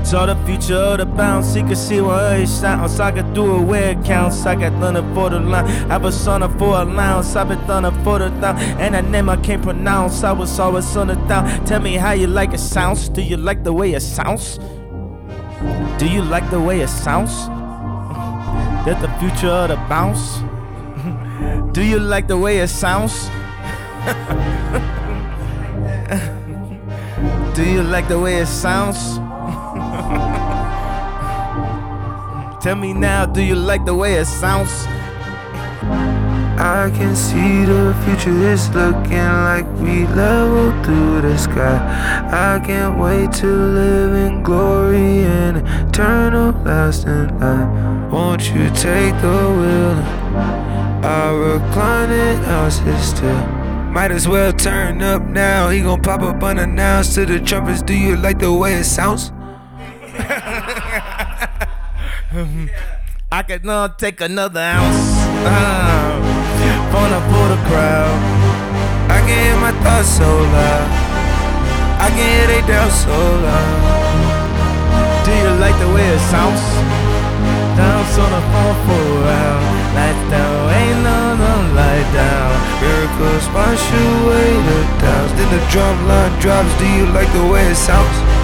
Saw the future of the bounce, he could see what it sounds. I could do it where it counts. I got nothing for the line. I was on it for allowance. I've been done it for the down. And that name I can't pronounce. I was always on the down. Tell me how you like it sounds. Do you like the way it sounds? Do you like the way it sounds? That's the future of the bounce. Do you like the way it sounds? Do you like the way it sounds? Tell me now, do you like the way it sounds? I can see the future is looking like we level through the sky. I can't wait to live in glory and eternal lasting life. Won't you take the wheel? I'll recline it, I'll sit still. Might as well turn up now. He gon' pop up unannounced to the trumpets. Do you like the way it sounds? I could not take another ounce for the crowd. I can hear my thoughts so loud. I can hear they doubts so loud. Do you like the way it sounds? Dance on the phone for a while. Lights down, ain't no light down. Miracles wash away the doubts. Then the drum line drops. Do you like the way it sounds?